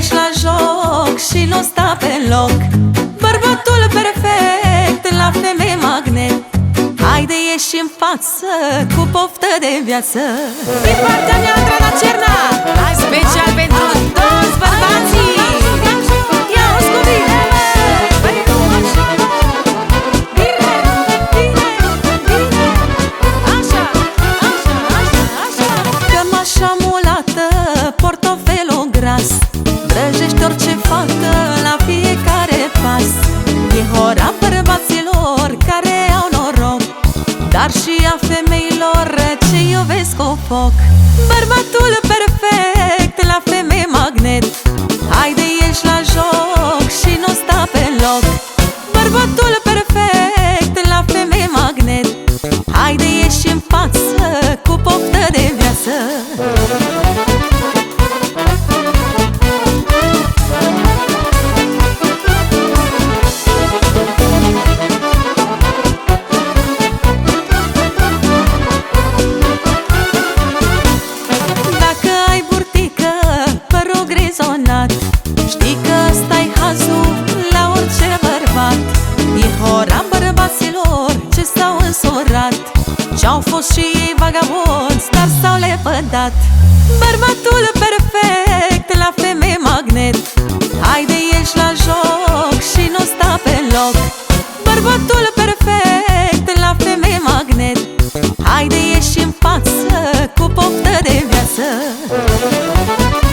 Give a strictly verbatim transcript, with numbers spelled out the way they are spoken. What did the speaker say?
ești la joc și nu sta pe loc. Bărbatul perfect la femeie magnet. Haide ieși în față cu poftă de viață. Din partea mea, Andrada Cerna, hai special pentru toți bărbații. Ia uzi cu bine. Așa, așa, așa, așa. Cămașa mulată, portofelul gras, vrăjești orice fată la fiecare pas. E hora bărbaților care au noroc, dar și a femeilor ce iubesc cu foc. Bărbatul perfect la femeie magnet. Haide ieși la joc și nu sta pe loc. Bărbatul perfect la femeie magnet. Haide ieși în față cu poftă de viață. Știi că ăsta-i hazul la orice bărbat. E hora bărbaților ce s-au însurat, ce-au fost și ei vagabonzi, dar s-au lepădat. Bărbatul perfect la femeie magnet. Haide ieși la joc și nu sta pe loc. Bărbatul perfect la femeie magnet. Haide ieși în față cu poftă de viață.